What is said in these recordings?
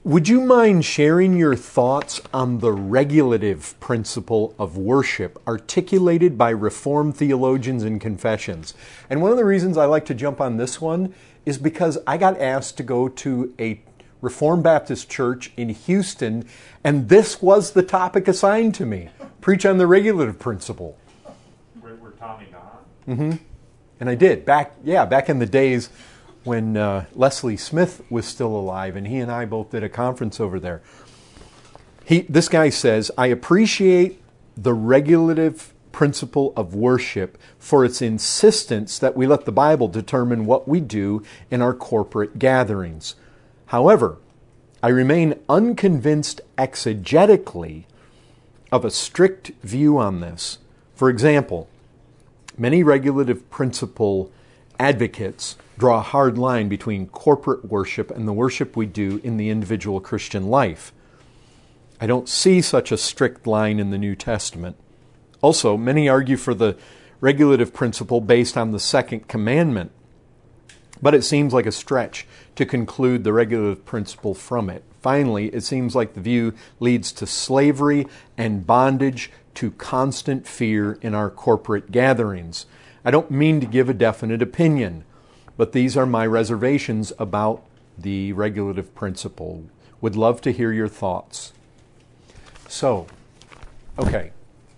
Would you mind sharing your thoughts on the regulative principle of worship articulated by Reformed theologians and confessions? And one of the reasons I like to jump on this one is because I got asked to go to a Reformed Baptist church in Houston, and this was the topic assigned to me. Preach on the regulative principle. Where Tommy gone? Mm-hmm. And I did. Back in the days when Leslie Smith was still alive, and he and I both did a conference over there. This guy says, I appreciate the regulative principle of worship for its insistence that we let the Bible determine what we do in our corporate gatherings. However, I remain unconvinced exegetically of a strict view on this. For example, many regulative principle advocates draw a hard line between corporate worship and the worship we do in the individual Christian life. I don't see such a strict line in the New Testament. Also, many argue for the regulative principle based on the second commandment, but it seems like a stretch to conclude the regulative principle from it. Finally, it seems like the view leads to slavery and bondage to constant fear in our corporate gatherings. I don't mean to give a definite opinion, but these are my reservations about the regulative principle. Would love to hear your thoughts. So, okay.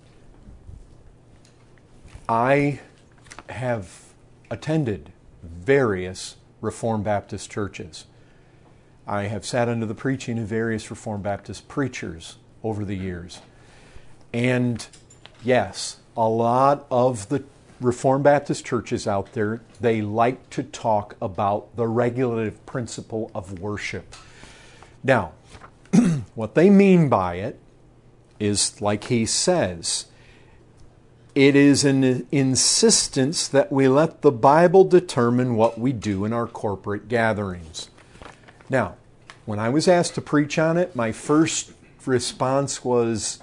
I have attended various Reformed Baptist churches. I have sat under the preaching of various Reformed Baptist preachers over the years. And yes, a lot of the Reformed Baptist churches out there, they like to talk about the regulative principle of worship. Now, what they mean by it is, like he says, it is an insistence that we let the Bible determine what we do in our corporate gatherings. Now, when I was asked to preach on it, my first response was,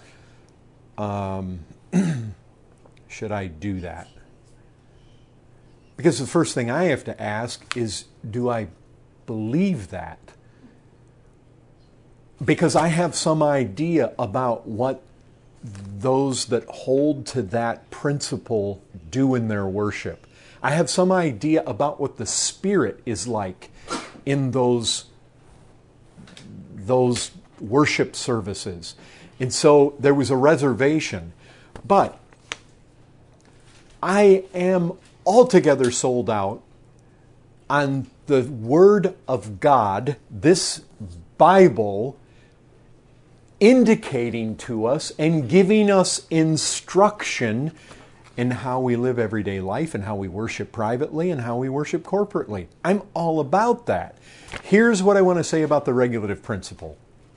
should I do that? Because the first thing I have to ask is, do I believe that? Because I have some idea about what those that hold to that principle do in their worship. I have some idea about what the Spirit is like in those worship services. And so there was a reservation. But I am altogether sold out on the Word of God, this Bible, indicating to us and giving us instruction in how we live everyday life and how we worship privately and how we worship corporately. I'm all about that. Here's what I want to say about the regulative principle.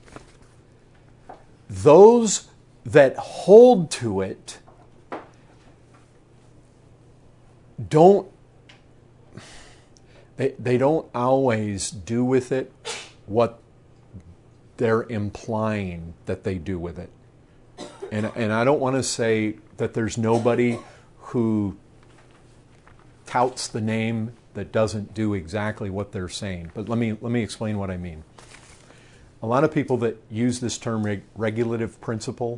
Those that hold to it they don't always do with it what they're implying that they do with it. And I don't want to say that there's nobody who touts the name that doesn't do exactly what they're saying. But let me explain what I mean. A lot of people that use this term regulative principle,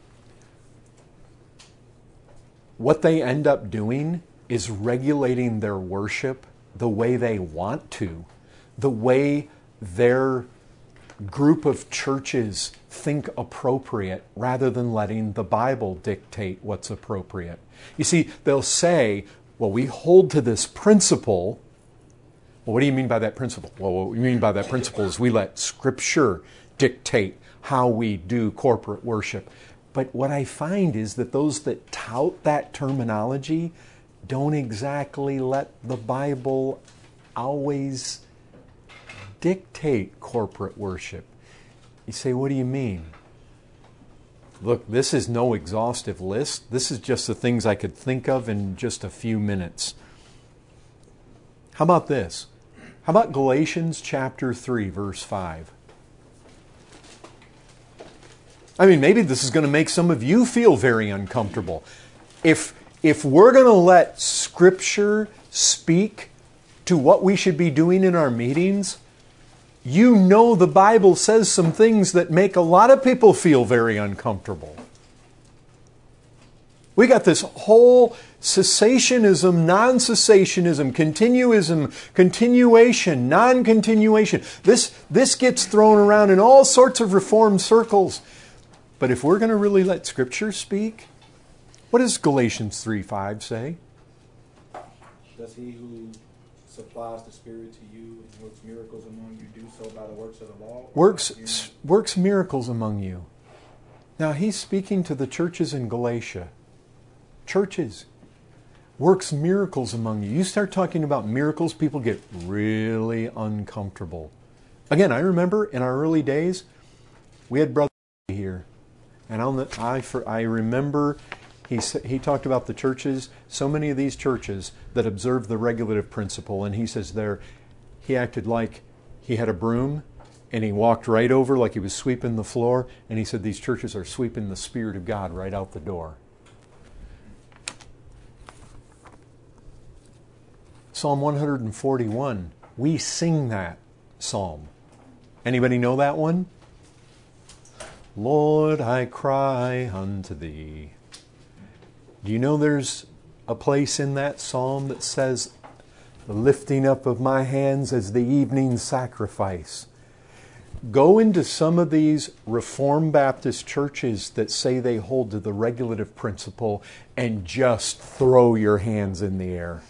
what they end up doing is regulating their worship the way they want to, the way their group of churches think appropriate, rather than letting the Bible dictate what's appropriate. You see, they'll say, well, we hold to this principle. Well, what do you mean by that principle? Well, what we mean by that principle is we let Scripture dictate how we do corporate worship. But what I find is that those that tout that terminology don't exactly let the Bible always dictate corporate worship. You say, what do you mean? Look, this is no exhaustive list. This is just the things I could think of in just a few minutes. How about this? How about Galatians chapter 3, verse 5? I mean, maybe this is going to make some of you feel very uncomfortable. If we're going to let Scripture speak to what we should be doing in our meetings, you know the Bible says some things that make a lot of people feel very uncomfortable. We got this whole cessationism, non-cessationism, continuism, continuation, non-continuation. This gets thrown around in all sorts of Reformed circles. But if we're going to really let Scripture speak, what does Galatians 3:5 say? Does he who supplies the Spirit to you and works miracles among you do so by the works of the law? Works miracles among you. Now he's speaking to the churches in Galatia. Churches. Works miracles among you. You start talking about miracles, people get really uncomfortable. Again, I remember in our early days, we had Brother here. And I remember he talked about the churches, so many of these churches that observe the regulative principle. And he says he acted like he had a broom and he walked right over like he was sweeping the floor. And he said these churches are sweeping the Spirit of God right out the door. Psalm 141, we sing that psalm. Anybody know that one? Lord, I cry unto thee. Do you know there's a place in that psalm that says, the lifting up of my hands as the evening sacrifice? Go into some of these Reformed Baptist churches that say they hold to the regulative principle and just throw your hands in the air.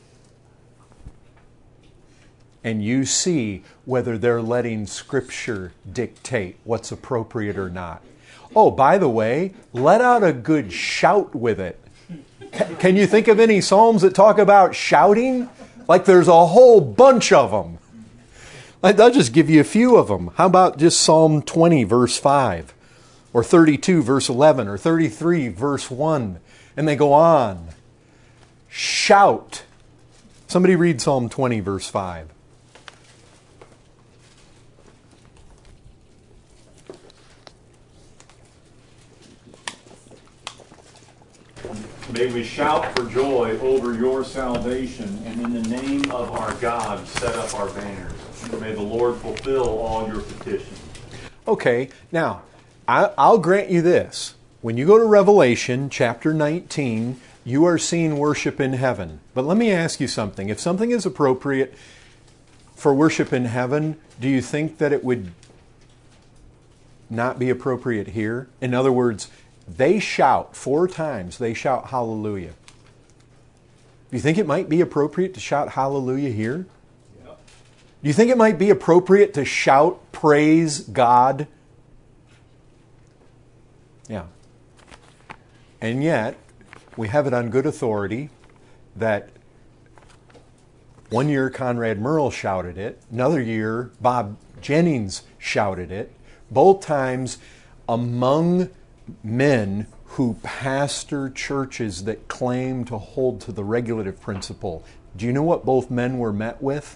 And you see whether they're letting Scripture dictate what's appropriate or not. Oh, by the way, let out a good shout with it. Can you think of any psalms that talk about shouting? Like there's a whole bunch of them. I'll just give you a few of them. How about just Psalm 20, verse 5? Or 32, verse 11? Or 33, verse 1? And they go on. Shout. Somebody read Psalm 20, verse 5. May we shout for joy over your salvation, and in the name of our God set up our banners. And may the Lord fulfill all your petitions. Okay, now, I'll grant you this. When you go to Revelation chapter 19, you are seeing worship in heaven. But let me ask you something. If something is appropriate for worship in heaven, do you think that it would not be appropriate here? In other words, they shout 4 times. They shout hallelujah. Do you think it might be appropriate to shout hallelujah here? Yeah. Do you think it might be appropriate to shout praise God? Yeah. And yet, we have it on good authority that one year Conrad Merle shouted it. Another year Bob Jennings shouted it. Both times among men who pastor churches that claim to hold to the regulative principle. Do you know what both men were met with?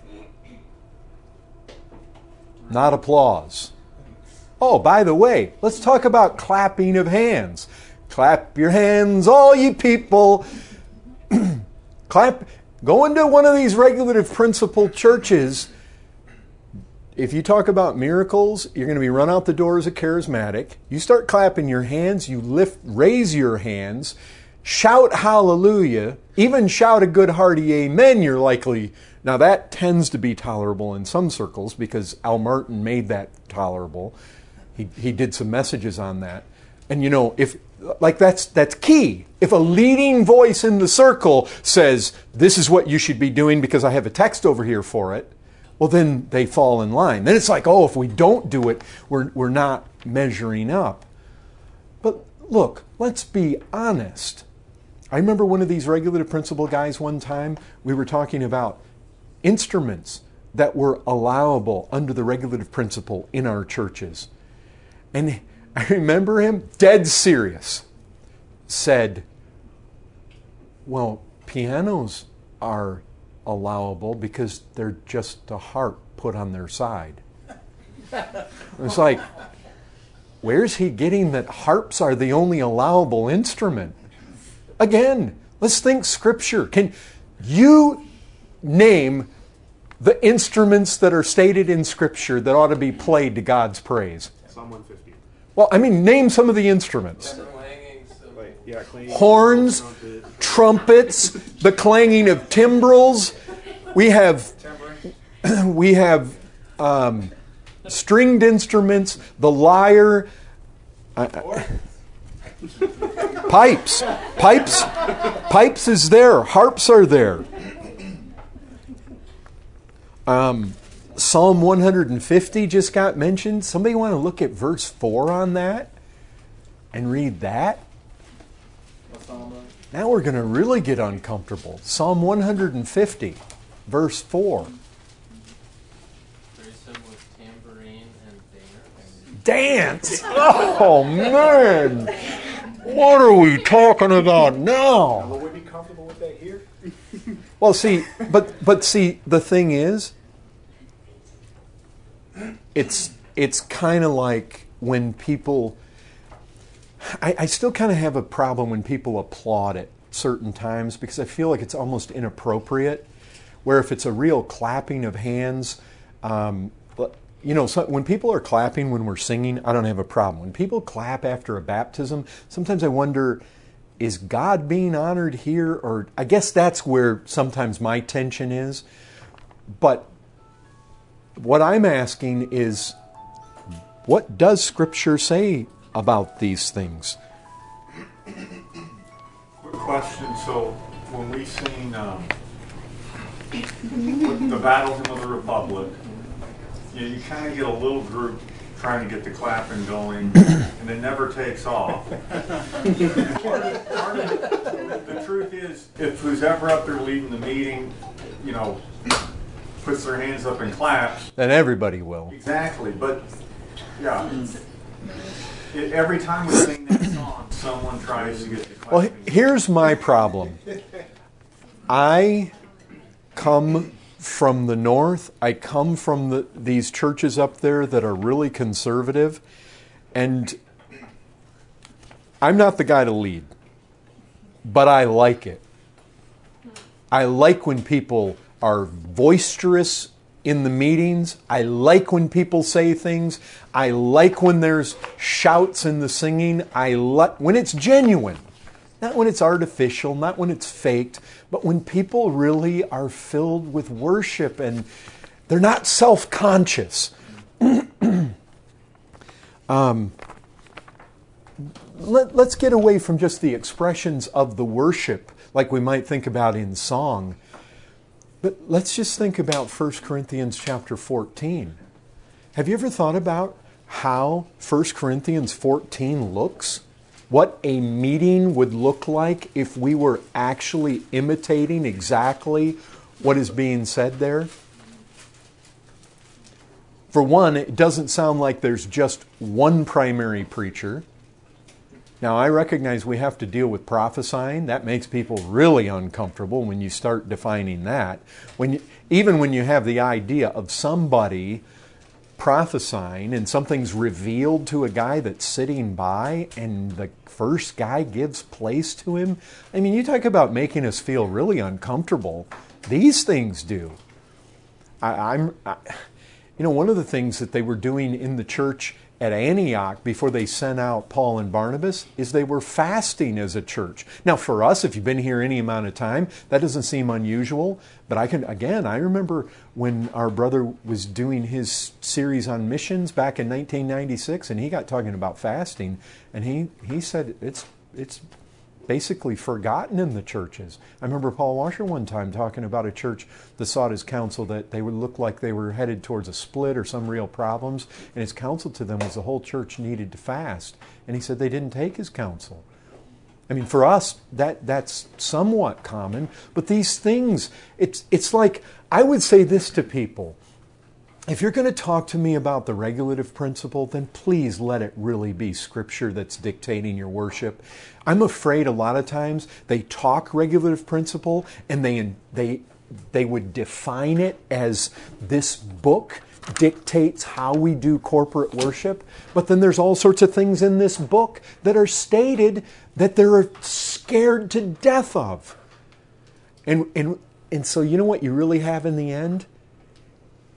Not applause. Oh, by the way, let's talk about clapping of hands. Clap your hands, all you people. Clap. Go into one of these regulative principle churches. If you talk about miracles, you're going to be run out the door as a charismatic. You start clapping your hands, you raise your hands, shout hallelujah, even shout a good hearty amen, you're likely. Now that tends to be tolerable in some circles because Al Martin made that tolerable. He did some messages on that. And you know, that's key. If a leading voice in the circle says, this is what you should be doing because I have a text over here for it, well, then they fall in line. Then it's like, oh, if we don't do it, we're not measuring up. But look, let's be honest. I remember one of these regulative principle guys one time, we were talking about instruments that were allowable under the regulative principle in our churches. And I remember him, dead serious, said, well, pianos are allowable because they're just a harp put on their side. It's like, where's he getting that harps are the only allowable instrument? Again, let's think Scripture. Can you name the instruments that are stated in Scripture that ought to be played to God's praise? Psalm 150. Well, I mean, name some of the instruments. Clanging, Horns, trumpets, the clanging of timbrels. We have stringed instruments, the lyre, pipes is there, harps are there. Psalm 150 just got mentioned. Somebody want to look at verse 4 on that and read that? Now we're going to really get uncomfortable. Psalm 150, verse 4. Dance! Oh, man! What are we talking about now? Will we be comfortable with that here? Well, see, but see, the thing is, it's kind of like when people... I still kind of have a problem when people applaud at certain times because I feel like it's almost inappropriate. Where if it's a real clapping of hands, when people are clapping when we're singing, I don't have a problem. When people clap after a baptism, sometimes I wonder, is God being honored here? Or I guess that's where sometimes my tension is. But what I'm asking is, what does Scripture say about these things? Quick question. So when we sing the Battle Hymn of the Republic, you kind of get a little group trying to get the clapping going, and it never takes off. The truth is, if who's ever up there leading the meeting, puts their hands up and claps, then everybody will. Exactly, but yeah. Every time we sing that song, someone tries to get the clapping. Well, here's my problem. I come from the north. I come from these churches up there that are really conservative, and I'm not the guy to lead, but I like it. I like when people are boisterous in the meetings. I like when people say things. I like when there's shouts in the singing. I like when it's genuine. Not when it's artificial, not when it's faked, but when people really are filled with worship and they're not self-conscious. Let's get away from just the expressions of the worship like we might think about in song. But let's just think about 1 Corinthians chapter 14. Have you ever thought about how 1 Corinthians 14 looks? What a meeting would look like if we were actually imitating exactly what is being said there? For one, it doesn't sound like there's just one primary preacher. Now, I recognize we have to deal with prophesying. That makes people really uncomfortable when you start defining that. Even when you have the idea of somebody prophesying and something's revealed to a guy that's sitting by and the first guy gives place to him. I mean, you talk about making us feel really uncomfortable. These things do. One of the things that they were doing in the church at Antioch before they sent out Paul and Barnabas is they were fasting as a church. Now for us, if you've been here any amount of time, that doesn't seem unusual. But I remember when our brother was doing his series on missions back in 1996 and he got talking about fasting and he said it's basically forgotten in the churches. I remember Paul Washer one time talking about a church that sought his counsel that they would look like they were headed towards a split or some real problems, and his counsel to them was the whole church needed to fast. And he said they didn't take his counsel. I mean, for us, that's somewhat common, but these things, it's like, I would say this to people. If you're going to talk to me about the regulative principle, then please let it really be Scripture that's dictating your worship. I'm afraid a lot of times they talk regulative principle and they would define it as this book dictates how we do corporate worship. But then there's all sorts of things in this book that are stated that they're scared to death of. And so you know what you really have in the end?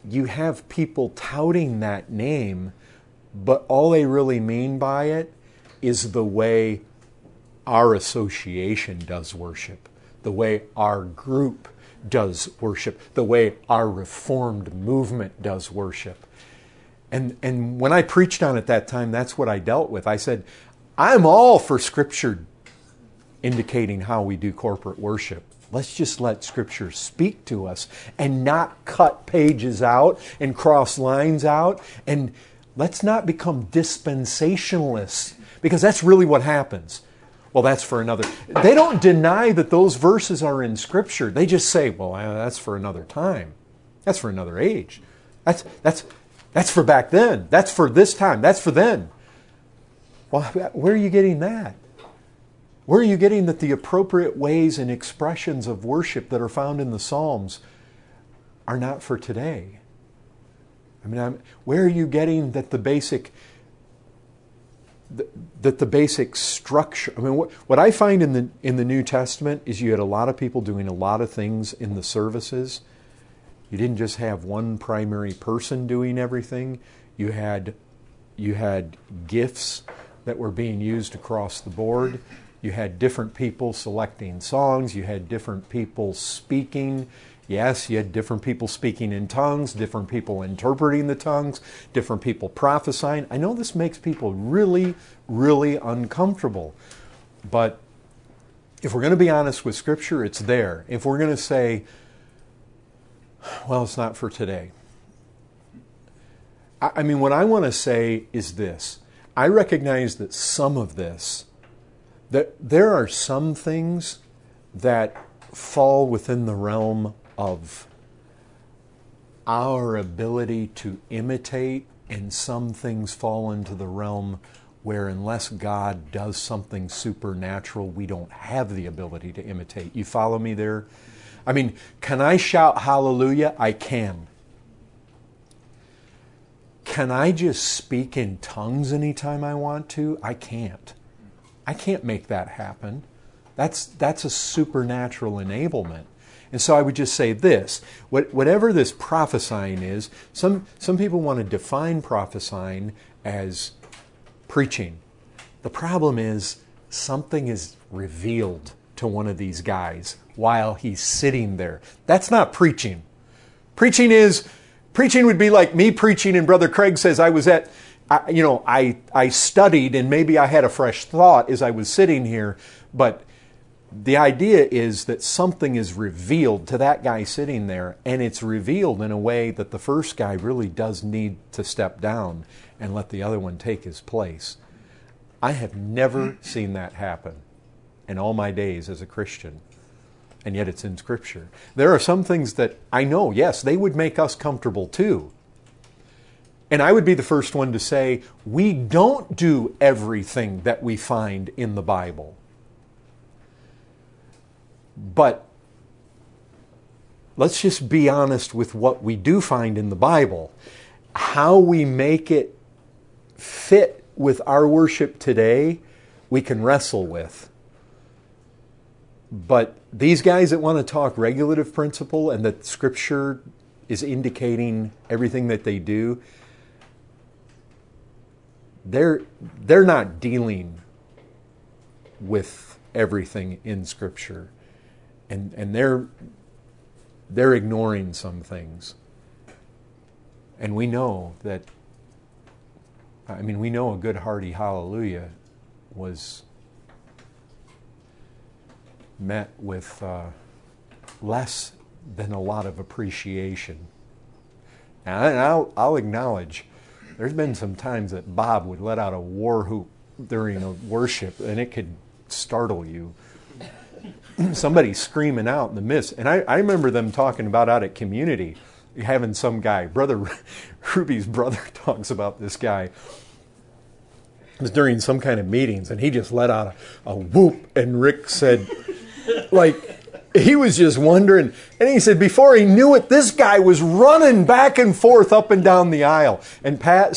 you have people touting that name, but all they really mean by it is the way our association does worship, the way our group does worship, the way our Reformed movement does worship. And when I preached on it that time, that's what I dealt with. I said, I'm all for Scripture indicating how we do corporate worship. Let's just let Scripture speak to us and not cut pages out and cross lines out. And let's not become dispensationalists, because that's really what happens. Well, that's for another. They don't deny that those verses are in Scripture. They just say, well, that's for another time. That's for another age. That's for back then. That's for this time. That's for then. Well, where are you getting that? Where are you getting that the appropriate ways and expressions of worship that are found in the Psalms are not for today? I mean, where are you getting that the basic structure? I mean, what I find in the New Testament is you had a lot of people doing a lot of things in the services. You didn't just have one primary person doing everything. You had gifts that were being used across the board. You had different people selecting songs. You had different people speaking. Yes, you had different people speaking in tongues, different people interpreting the tongues, different people prophesying. I know this makes people really, really uncomfortable. But if we're going to be honest with Scripture, it's there. If we're going to say, well, it's not for today. I mean, what I want to say is this. I recognize that some of this, that there are some things that fall within the realm of our ability to imitate, and some things fall into the realm where unless God does something supernatural, we don't have the ability to imitate. You follow me there? I mean, can I shout hallelujah? I can. Can I just speak in tongues anytime I want to? I can't. I can't make that happen. That's a supernatural enablement. And so I would just say this, whatever this prophesying is, some people want to define prophesying as preaching. The problem is something is revealed to one of these guys while he's sitting there. That's not preaching. Preaching would be like me preaching and Brother Craig says I studied and maybe I had a fresh thought as I was sitting here, but the idea is that something is revealed to that guy sitting there, and it's revealed in a way that the first guy really does need to step down and let the other one take his place. I have never seen that happen in all my days as a Christian, and yet it's in Scripture. There are some things that I know, yes, they would make us comfortable too. And I would be the first one to say, we don't do everything that we find in the Bible. But let's just be honest with what we do find in the Bible. How we make it fit with our worship today, we can wrestle with. But these guys that want to talk regulative principle and that Scripture is indicating everything that they do, they're not dealing with everything in Scripture. And they're ignoring some things. And we know that, we know a good hearty hallelujah was met with less than a lot of appreciation. Now, I'll acknowledge, there's been some times that Bob would let out a war whoop during a worship, and it could startle you. Somebody screaming out in the midst. And I remember them talking about out at Community, having some guy, Brother Ruby's brother talks about this guy. It was during some kind of meetings, and he just let out a whoop, and Rick said, he was just wondering. And he said, before he knew it, this guy was running back and forth up and down the aisle. And Pat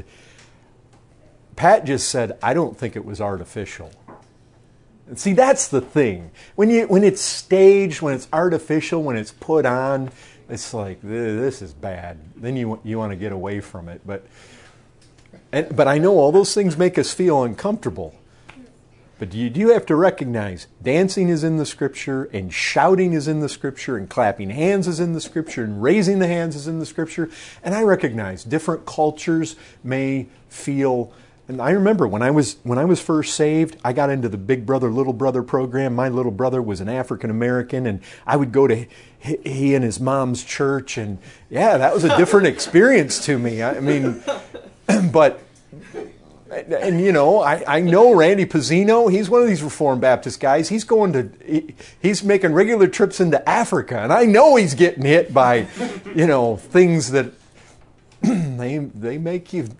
just said, I don't think it was artificial. And see, that's the thing. When it's staged, when it's artificial, when it's put on, It's like, this is bad. Then you want to get away from it. But I know all those things make us feel uncomfortable. But you do have to recognize dancing is in the Scripture, and shouting is in the Scripture, and clapping hands is in the Scripture, and raising the hands is in the Scripture. And I recognize different cultures may feel. And I remember when I was first saved, I got into the Big Brother, Little Brother program. My little brother was an African American, and I would go to he and his mom's church, and yeah, that was a different experience to me. I mean, but. And you know, I know Randy Pizzino. He's one of these Reformed Baptist guys. He's he's making regular trips into Africa, and I know he's getting hit by, you know, things that they make you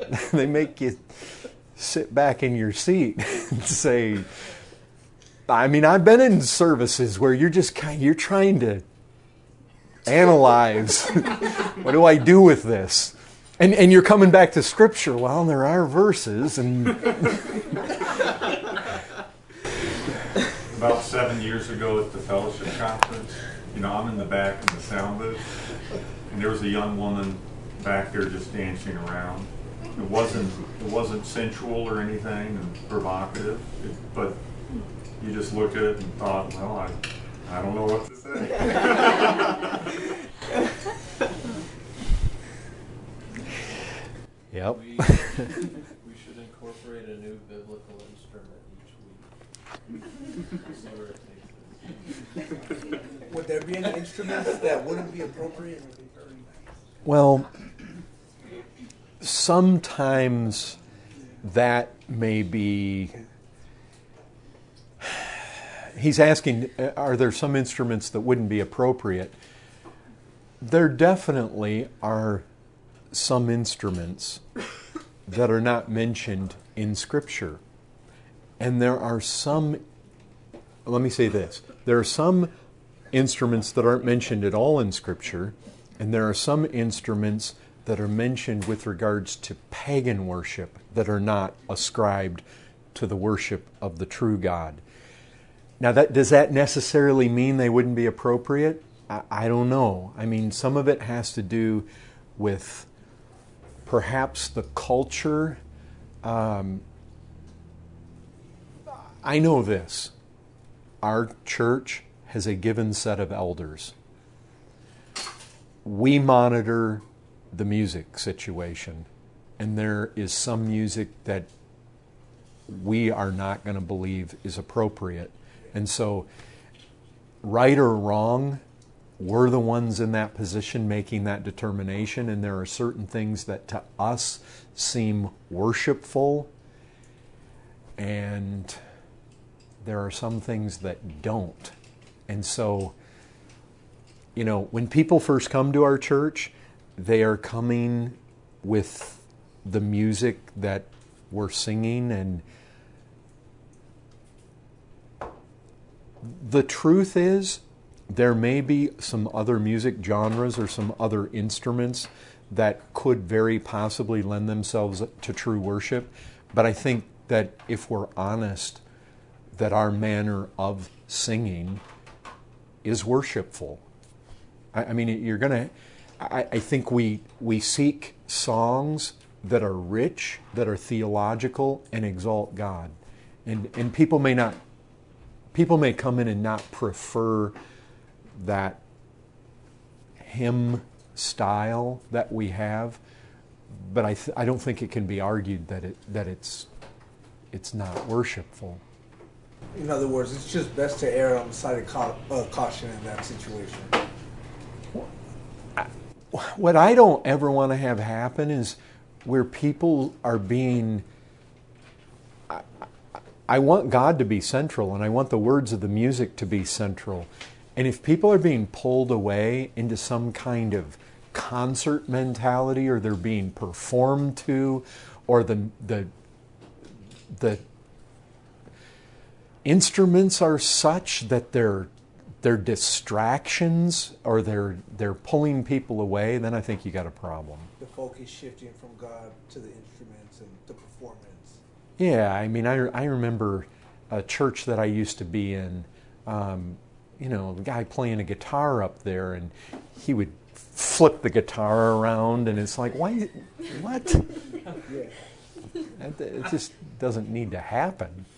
sit back in your seat and say. I mean, I've been in services where you're trying to analyze what do I do with this. And you're coming back to Scripture. Well, there are verses. And about 7 years ago at the fellowship conference, you know, I'm in the back in the sound booth, and there was a young woman back there just dancing around. It wasn't sensual or anything and provocative, but you just looked at it and thought, well, I don't know what to say. Yep. We should incorporate a new biblical instrument each week. See where it takes us. Would there be any instruments that wouldn't be appropriate? Well, sometimes that may be. He's asking, are there some instruments that wouldn't be appropriate? There definitely are some instruments that are not mentioned in Scripture. And there are some, let me say this, there are some instruments that aren't mentioned at all in Scripture, and there are some instruments that are mentioned with regards to pagan worship that are not ascribed to the worship of the true God. Now, does that necessarily mean they wouldn't be appropriate? I don't know. I mean, some of it has to do with perhaps the culture. I know this. Our church has a given set of elders. We monitor the music situation, and there is some music that we are not going to believe is appropriate. And so, right or wrong, we're the ones in that position making that determination, and there are certain things that to us seem worshipful, and there are some things that don't. And so, you know, when people first come to our church, they are coming with the music that we're singing, and the truth is, there may be some other music genres or some other instruments that could very possibly lend themselves to true worship. But I think that if we're honest, that our manner of singing is worshipful. I mean, I think we seek songs that are rich, that are theological, and exalt God. And people may come in and not prefer that hymn style that we have, but I don't think it can be argued that it's not worshipful. In other words, it's just best to err on the side of caution in that situation. What I don't ever want to have happen is where people are being. I want God to be central, and I want the words of the music to be central. And if people are being pulled away into some kind of concert mentality, or they're being performed to, or the instruments are such that they're distractions, or they're pulling people away, then I think you got a problem. The focus shifting from God to the instruments and the performance. Yeah, I mean, I remember a church that I used to be in. the guy playing a guitar up there, and he would flip the guitar around, and it's like, why? What? Yeah. It just doesn't need to happen.